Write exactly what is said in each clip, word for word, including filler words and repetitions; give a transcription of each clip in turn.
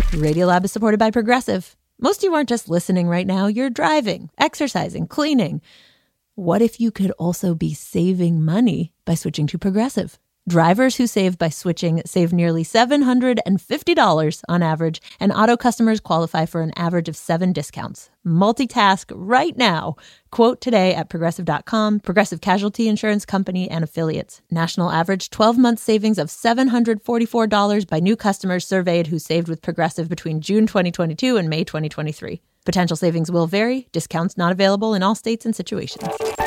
Radiolab is supported by Progressive. Most of you aren't just listening right now. You're driving, exercising, cleaning. What if you could also be saving money by switching to Progressive? Drivers who save by switching save nearly seven hundred fifty dollars on average, and auto customers qualify for an average of seven discounts. Multitask right now. Quote today at progressive dot com. Progressive Casualty Insurance Company and Affiliates. National average twelve-month savings of seven hundred forty-four dollars by new customers surveyed who saved with Progressive between June twenty twenty-two and May twenty twenty-three. Potential savings will vary. Discounts not available in all states and situations.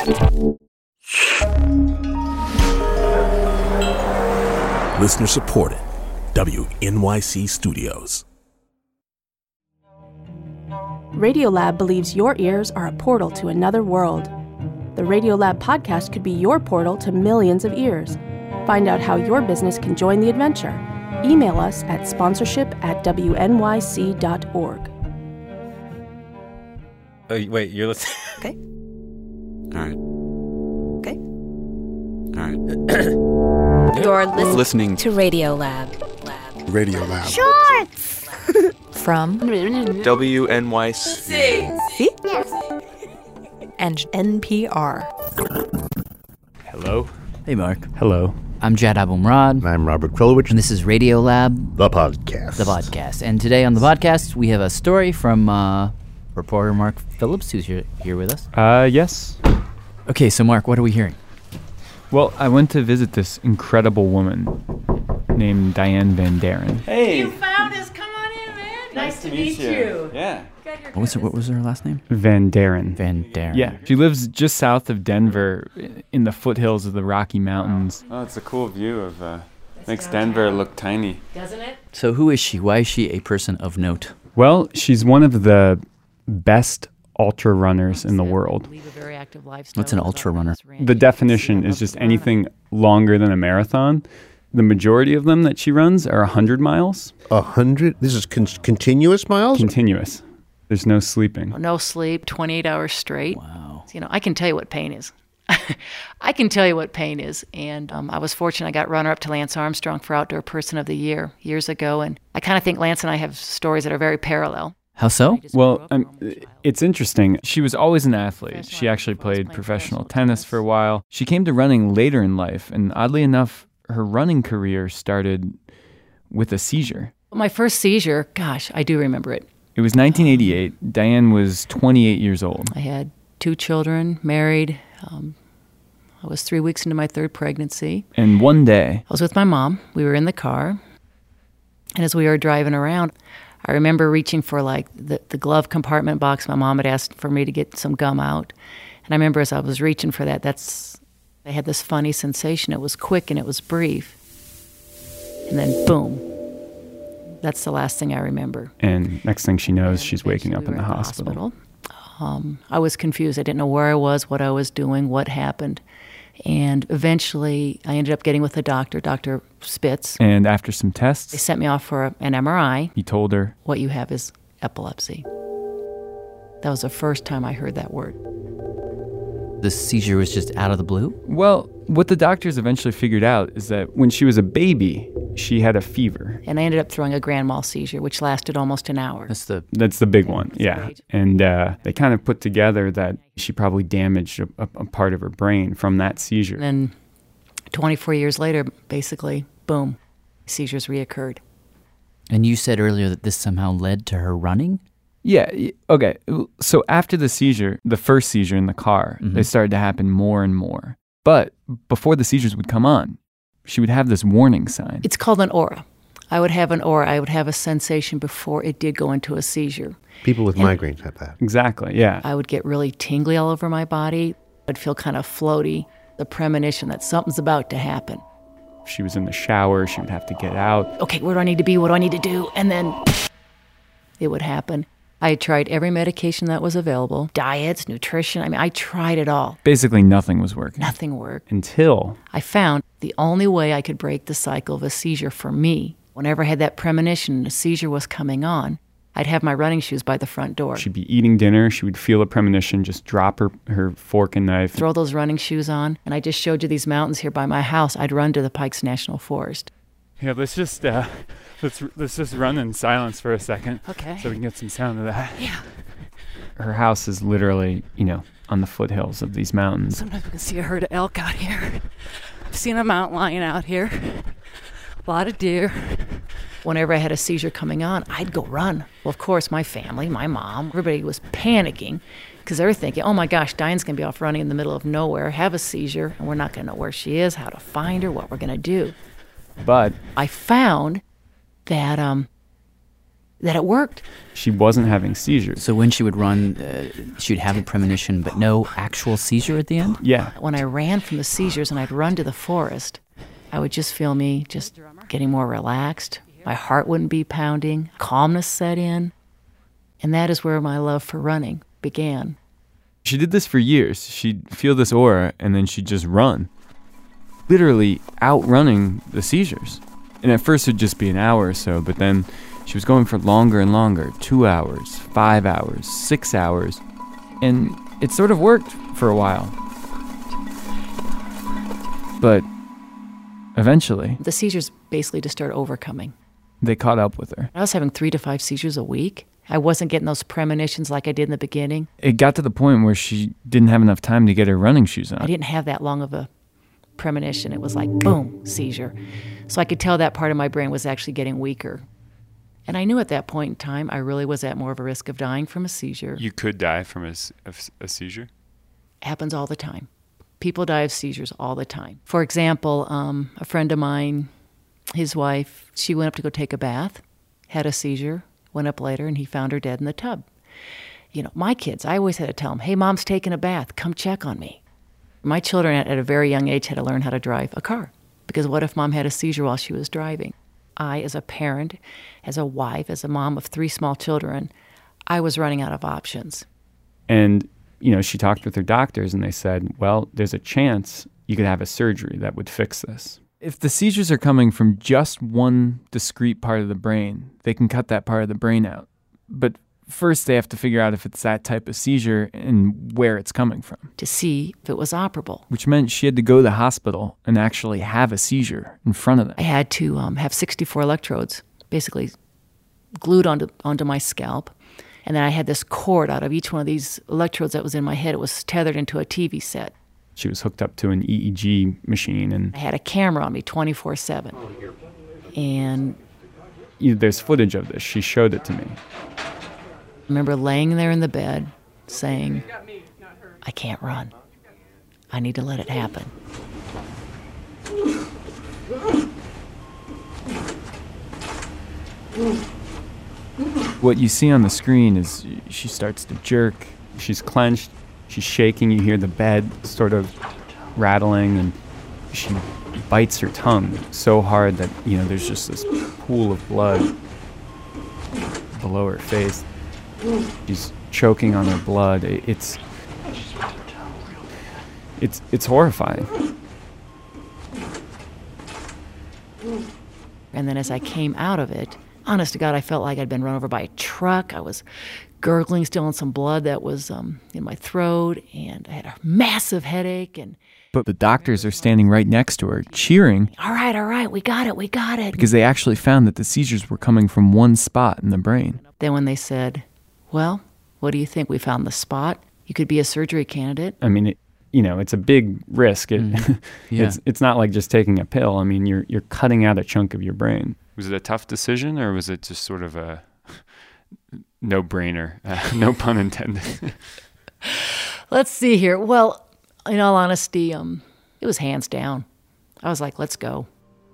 Listener supported. W N Y C Studios. Radiolab believes your ears are a portal to another world. The Radiolab podcast could be your portal to millions of ears. Find out how your business can join the adventure. Email us at sponsorship at W N Y C dot org. Oh, wait, you're listening? Okay. All right. Okay. All right. You're listening, listening to Radiolab. Lab. Radiolab. Shorts! From W N Y C. See? And N P R. Hello. Hey, Mark. Hello. I'm Jad Abumrad. And I'm Robert Krulowicz. And this is Radiolab. The podcast. The podcast. And today on the podcast, we have a story from uh, reporter Mark Phillips, who's here, here with us. Uh, yes. Okay, so Mark, what are we hearing? Well, I went to visit this incredible woman named Diane Van Daren. Hey! You found us! Come on in, man! Nice, nice to meet you. you. Yeah. What was, her, what was her last name? Van Daren. Van Daren. Yeah. She lives just south of Denver in the foothills of the Rocky Mountains. Oh, it's a cool view of, uh, makes Denver look tiny. Doesn't it? So who is she? Why is she a person of note? Well, she's one of the best ultra runners in the world. What's an ultra runner? The definition is just anything longer than a marathon. The majority of them that she runs are one hundred miles. one hundred? This is con- continuous miles? Continuous. There's no sleeping. No sleep, twenty-eight hours straight. Wow. You know, I can tell you what pain is. I can tell you what pain is. And um, I was fortunate. I got runner-up to Lance Armstrong for Outdoor Person of the Year years ago. And I kind of think Lance and I have stories that are very parallel. How so? Well, um, it's interesting. She was always an athlete. She actually played professional tennis for a while. She came to running later in life, and oddly enough, her running career started with a seizure. My first seizure, gosh, I do remember it. It was nineteen eighty-eight. Diane was twenty-eight years old. I had two children, married. Um, I was three weeks into my third pregnancy. And one day, I was with my mom. We were in the car, and as we were driving around, I remember reaching for like the, the glove compartment box. My mom had asked for me to get some gum out. And I remember as I was reaching for that, that's I had this funny sensation. It was quick and it was brief. And then boom. That's the last thing I remember. And next thing she knows, and she's waking up we in the in hospital. hospital. Um, I was confused. I didn't know where I was, what I was doing, what happened. And eventually, I ended up getting with a doctor, Doctor Spitz. And after some tests, they sent me off for a, an M R I. He told her, what you have is epilepsy. That was the first time I heard that word. The seizure was just out of the blue? Well, what the doctors eventually figured out is that when she was a baby, she had a fever. And I ended up throwing a grand mal seizure, which lasted almost an hour. That's the That's the big one, yeah. And uh, they kind of put together that she probably damaged a, a, a part of her brain from that seizure. And then twenty-four years later, basically, boom, seizures reoccurred. And you said earlier that this somehow led to her running? Yeah, okay. So after the seizure, the first seizure in the car, Mm-hmm. they started to happen more and more. But before the seizures would come on, she would have this warning sign. It's called an aura. I would have an aura. I would have a sensation before it did go into a seizure. People with and migraines have that. Exactly, yeah. I would get really tingly all over my body. I'd feel kind of floaty, the premonition that something's about to happen. If she was in the shower, she would have to get out. Okay, where do I need to be? What do I need to do? And then it would happen. I tried every medication that was available, diets, nutrition. I mean, I tried it all. Basically, nothing was working. Nothing worked. Until I found the only way I could break the cycle of a seizure for me, whenever I had that premonition, a seizure was coming on, I'd have my running shoes by the front door. she'd be eating dinner, she would feel a premonition, just drop her, her fork and knife. Throw those running shoes on, and I just showed you these mountains here by my house. I'd run to the Pikes National Forest. Yeah, let's just uh, let's let's just run in silence for a second. Okay. So we can get some sound of that. Yeah. Her house is literally, you know, on the foothills of these mountains. Sometimes we can see a herd of elk out here. I've seen a mountain lion out here. A lot of deer. Whenever I had a seizure coming on, I'd go run. Well, of course, my family, my mom, everybody was panicking because they were thinking, oh my gosh, Diane's going to be off running in the middle of nowhere, have a seizure, and we're not going to know where she is, how to find her, what we're going to do. But I found that um, that it worked. She wasn't having seizures. So when she would run, uh, she'd have a premonition, but no actual seizure at the end? Yeah. When I ran from the seizures and I'd run to the forest, I would just feel me just getting more relaxed. My heart wouldn't be pounding. Calmness set in. And that is where my love for running began. She did this for years. She'd feel this aura, and then she'd just run. Literally outrunning the seizures. And at first it'd just be an hour or so, but then she was going for longer and longer. Two hours, five hours, six hours. And it sort of worked for a while. But eventually, the seizures basically just started overcoming. They caught up with her. I was having three to five seizures a week. I wasn't getting those premonitions like I did in the beginning. It got to the point where she didn't have enough time to get her running shoes on. I didn't have that long of a premonition. It was like, boom, seizure. So I could tell that part of my brain was actually getting weaker. And I knew at that point in time I really was at more of a risk of dying from a seizure. You could die from a, a, a seizure? Happens all the time. People die of seizures all the time. For example, um, a friend of mine, his wife, she went up to go take a bath, had a seizure, went up later, and he found her dead in the tub. You know, my kids, I always had to tell them, hey, Mom's taking a bath, come check on me. My children at, at a very young age had to learn how to drive a car, because what if Mom had a seizure while she was driving? I, as a parent, as a wife, as a mom of three small children, I was running out of options. And, you know, she talked with her doctors, and they said, well, there's a chance you could have a surgery that would fix this. If the seizures are coming from just one discrete part of the brain, they can cut that part of the brain out. But first they have to figure out if it's that type of seizure and where it's coming from. To see if it was operable. Which meant she had to go to the hospital and actually have a seizure in front of them. I had to um, have sixty-four electrodes basically glued onto, onto my scalp. And then I had this cord out of each one of these electrodes that was in my head. It was tethered into a T V set. She was hooked up to an E E G machine. And I had a camera on me twenty-four seven. And you, there's footage of this. She showed it to me. I remember laying there in the bed saying, I can't run. I need to let it happen. What you see on the screen is she starts to jerk. She's clenched. She's shaking. You hear the bed sort of rattling, and she bites her tongue so hard that, you know, there's just this pool of blood below her face. She's choking on her blood. It's it's it's horrifying. And then as I came out of it, honest to God, I felt like I'd been run over by a truck. I was gurgling still in some blood that was um, in my throat, and I had a massive headache. And But the doctors are standing right next to her, cheering. All right, all right, we got it, we got it. Because they actually found that the seizures were coming from one spot in the brain. Then when they said, well, what do you think? We found the spot. You could be a surgery candidate. I mean, it, you know, it's a big risk. It, mm. yeah. it's it's not like just taking a pill. I mean, you're you're cutting out a chunk of your brain. Was it a tough decision, or was it just sort of a no-brainer? Uh, no pun intended. Let's see here. Well, in all honesty, um, it was hands down. I was like, let's go.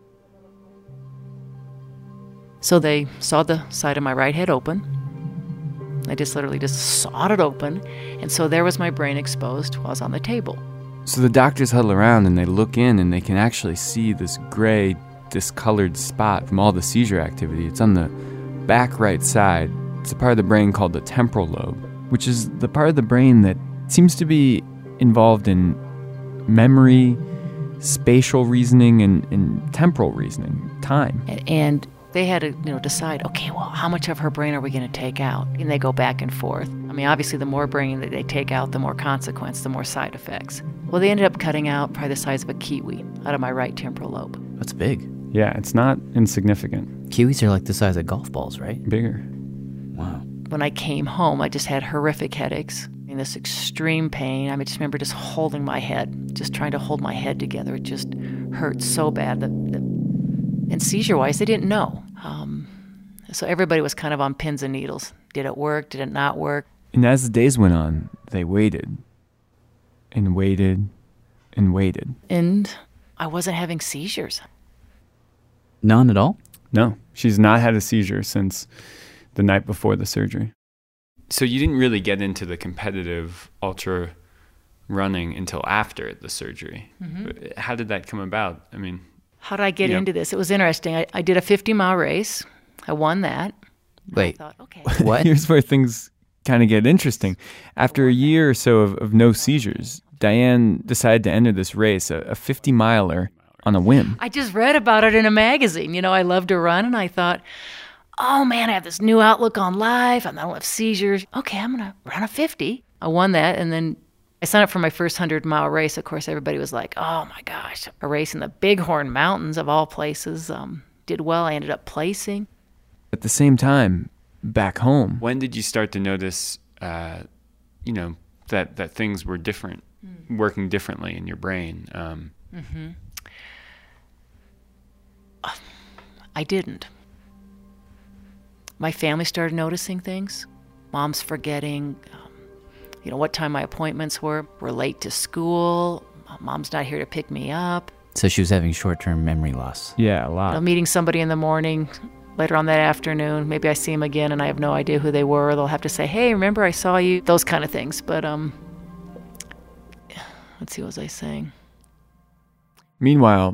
So they sawed the side of my right head open. I just literally just sawed it open. And so there was my brain exposed while I was on the table. So the doctors huddle around and they look in and they can actually see this gray, discolored spot from all the seizure activity. It's on the back right side. It's a part of the brain called the temporal lobe, which is the part of the brain that seems to be involved in memory, spatial reasoning, and, and temporal reasoning, time. And they had to, you know, decide, okay, well, how much of her brain are we going to take out? And they go back and forth. I mean, obviously, the more brain that they take out, the more consequence, the more side effects. Well, they ended up cutting out probably the size of a kiwi out of my right temporal lobe. That's big. Yeah, it's not insignificant. Kiwis are like the size of golf balls, right? Bigger. Wow. When I came home, I just had horrific headaches and this extreme pain. I mean, just remember just holding my head, just trying to hold my head together. It just hurt so bad. The, the, and seizure-wise, they didn't know. Um, so everybody was kind of on pins and needles. Did it work? Did it not work? And as the days went on, they waited and waited and waited. And I wasn't having seizures. None at all? No, she's not had a seizure since the night before the surgery. So you didn't really get into the competitive ultra running until after the surgery. Mm-hmm. How did that come about? I mean, how did I get you know, into this? It was interesting. I, I did a fifty mile race. I won that. Wait, I thought, okay. What? Here's where things kind of get interesting. After a year or so of, of no seizures, Diane decided to enter this race, a, a fifty miler, on a whim. I just read about it in a magazine. You know, I love to run, and I thought, oh man, I have this new outlook on life. I don't have seizures. Okay, I'm going to run a fifty. I won that, and then I signed up for my first hundred mile race. Of course, everybody was like, oh my gosh, a race in the Bighorn Mountains of all places. Um, did well. I ended up placing. At the same time, back home, when did you start to notice, uh, you know, that, that things were different, mm. working differently in your brain? Um, mm-hmm. I didn't. My family started noticing things. Mom's forgetting, um, you know, what time my appointments were. We're late to school. Mom's not here to pick me up. So she was having short-term memory loss. Yeah, a lot. You know, meeting somebody in the morning, later on that afternoon, maybe I see them again and I have no idea who they were. They'll have to say, hey, remember I saw you? Those kind of things. But, um, let's see, what was I saying? Meanwhile,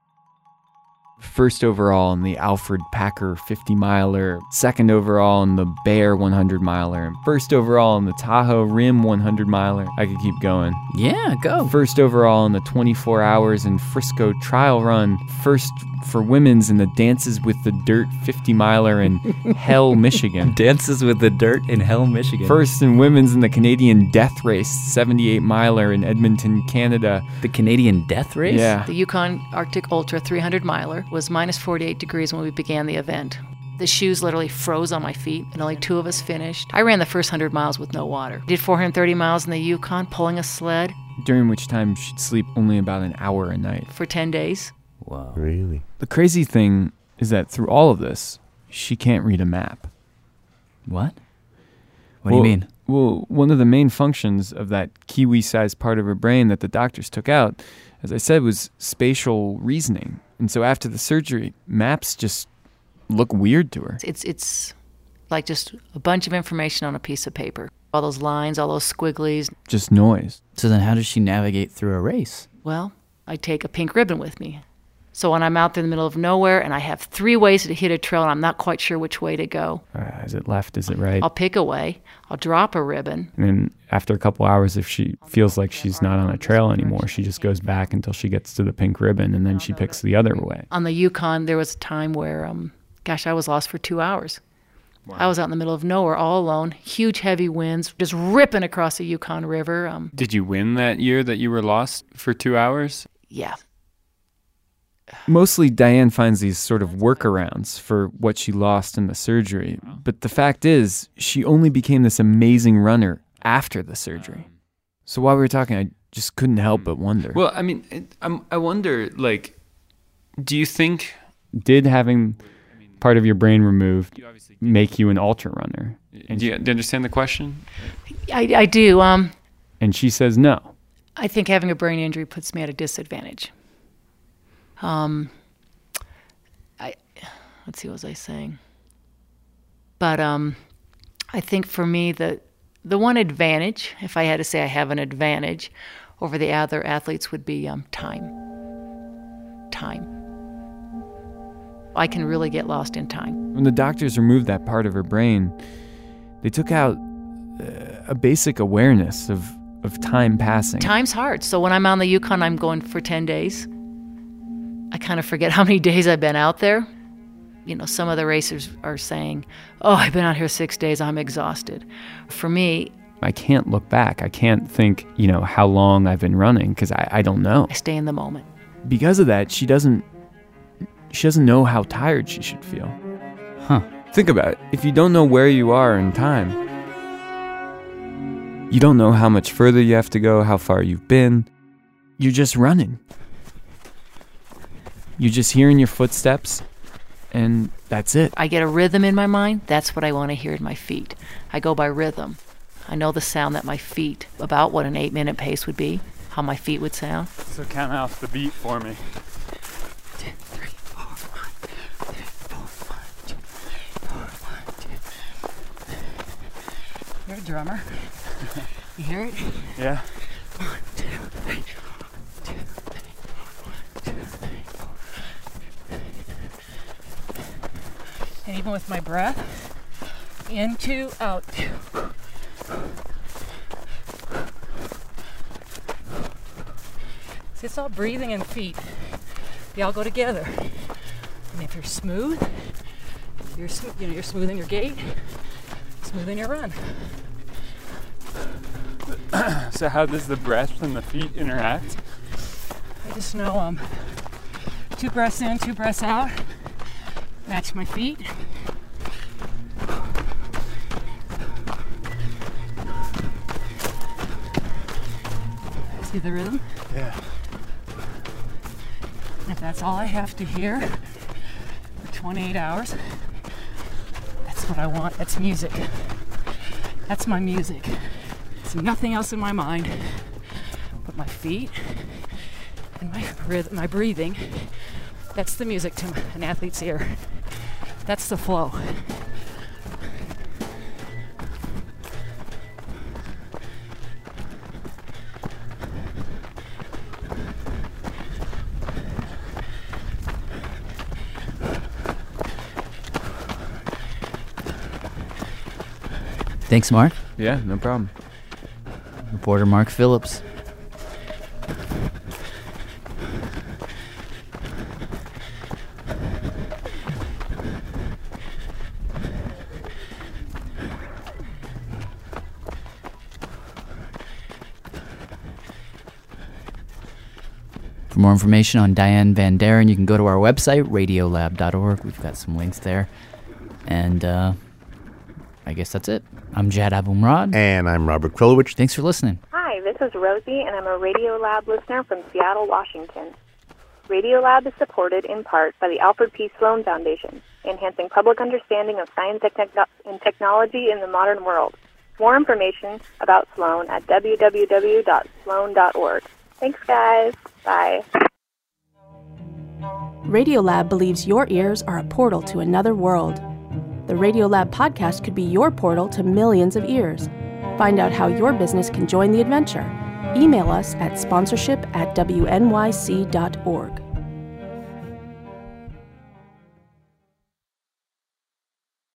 first overall in the Alfred Packer fifty miler, second overall in the Bear one hundred miler, and first overall in the Tahoe Rim one hundred miler. I could keep going. Yeah, go. First overall in the twenty-four hours in Frisco trial run. First for women's in the Dances with the Dirt fifty miler in Hell, Michigan. Dances with the Dirt in Hell, Michigan. First in women's in the Canadian Death Race seventy-eight miler in Edmonton, Canada. The Canadian Death Race? Yeah. The Yukon Arctic Ultra three hundred miler was minus forty-eight degrees when we began the event. The shoes literally froze on my feet, and only two of us finished. I ran the first one hundred miles with no water. Did four hundred thirty miles in the Yukon, pulling a sled. During which time she'd sleep only about an hour a night. For ten days. Wow. Really? The crazy thing is that through all of this, she can't read a map. What? What well, do you mean? Well, one of the main functions of that kiwi-sized part of her brain that the doctors took out, as I said, was spatial reasoning. And so after the surgery, maps just look weird to her. It's it's like just a bunch of information on a piece of paper. All those lines, all those squigglies. Just noise. So then how does she navigate through a race? Well, I take a pink ribbon with me. So when I'm out there in the middle of nowhere and I have three ways to hit a trail and I'm not quite sure which way to go. Uh, is it left? Is it right? I'll pick a way. I'll drop a ribbon. And then after a couple hours, if she feels like she's not on a trail anymore, she just goes back until she gets to the pink ribbon, and then she picks the other way. On the Yukon, there was a time where, um, gosh, I was lost for two hours. Wow. I was out in the middle of nowhere all alone, huge heavy winds, just ripping across the Yukon River. Um, Did you win that year that you were lost for two hours? Yeah. Mostly Diane finds these sort of workarounds for what she lost in the surgery. But the fact is, she only became this amazing runner after the surgery. So while we were talking, I just couldn't help but wonder. Well, I mean, it, I'm, I wonder, like, do you think... Did having part of your brain removed make you an ultra runner? And do you, do you understand the question? I, I do. Um, and she says no. I think having a brain injury puts me at a disadvantage. Um, I let's see, what was I saying? But um, I think for me, the the one advantage, if I had to say I have an advantage over the other athletes, would be um, time. Time. I can really get lost in time. When the doctors removed that part of her brain, they took out uh, a basic awareness of, of time passing. Time's hard. So when I'm on the Yukon, I'm going for ten days. I kind of forget how many days I've been out there. You know, some of the racers are saying, oh, I've been out here six days, I'm exhausted. For me... I can't look back. I can't think, you know, how long I've been running, because I, I don't know. I stay in the moment. Because of that, she doesn't... she doesn't know how tired she should feel. Huh. Think about it. If you don't know where you are in time, you don't know how much further you have to go, how far you've been. You're just running. You're just hearing your footsteps, and that's it. I get a rhythm in my mind. That's what I want to hear in my feet. I go by rhythm. I know the sound that my feet, about what an eight-minute pace would be, how my feet would sound. So count off the beat for me. Two, three, four, one, two, three, four, one, two, three, four, one, two. You're a drummer. You hear it? Yeah. One, two, three, four, two, three, four, one, two, three, four. And even with my breath, in, two, out, two. See, it's all breathing and feet. They all go together. And if you're smooth, you're sm- you know you're smooth in your gait, smooth in your run. So how does the breath and the feet interact? I just know um two breaths in, two breaths out. Match my feet. See the rhythm? Yeah. And if that's all I have to hear for twenty-eight hours, that's what I want. That's music. That's my music. There's nothing else in my mind but my feet and my rhythm, my breathing. That's the music to an athlete's ear. That's the flow. Thanks, Mark. Yeah, no problem. Reporter Mark Phillips. For more information on Diane Van Daren, you can go to our website, radiolab dot org. We've got some links there. And uh, I guess that's it. I'm Jad Abumrad. And I'm Robert Krulowicz. Thanks for listening. Hi, this is Rosie, and I'm a Radiolab listener from Seattle, Washington. Radiolab is supported in part by the Alfred P. Sloan Foundation, enhancing public understanding of science and, techno- and technology in the modern world. More information about Sloan at w w w dot sloan dot org. Thanks, guys. Bye. Radiolab believes your ears are a portal to another world. The Radiolab podcast could be your portal to millions of ears. Find out how your business can join the adventure. Email us at sponsorship at w n y c dot org.